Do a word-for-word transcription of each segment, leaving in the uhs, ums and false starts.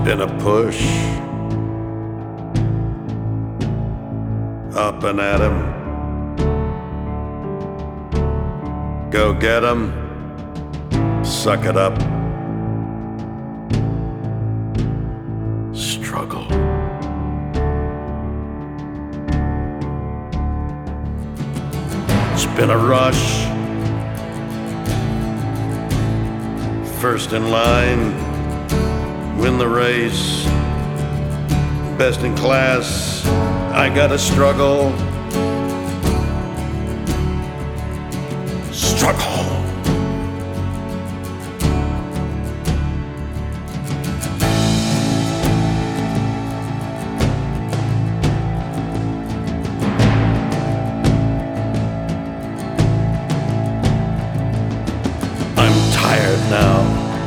been a push, up and at 'em, go get 'em, suck it up, struggle. It's been a rush, first in line, win the race, best in class, I gotta struggle. Struggle. I'm tired now.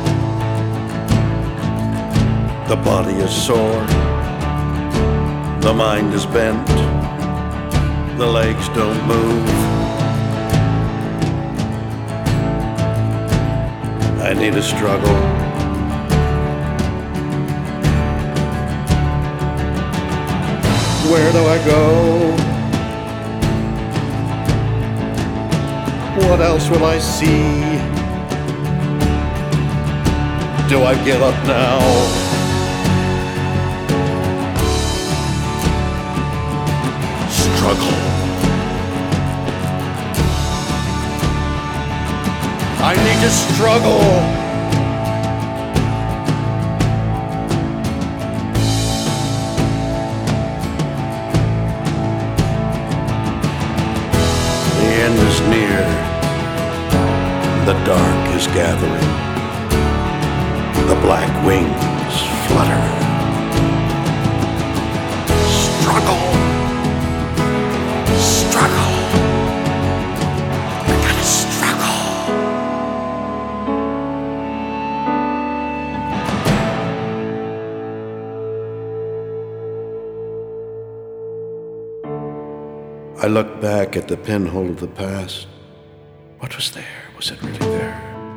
The body is sore, the mind is bent, the legs don't move. I need a struggle. Where do I go? What else will I see? Do I give up now? Struggle. I need to struggle. The end is near. The dark is gathering. The black wings flutter. Struggle. Struggle. I gotta struggle. I look back at the pinhole of the past. What was there? Was it really there?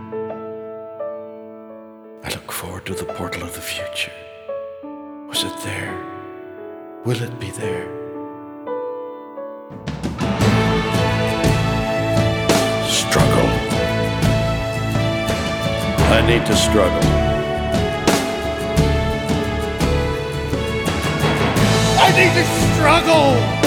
I look forward to the portal of the future. Was it there? Will it be there? Struggle. I need to struggle. I need to struggle!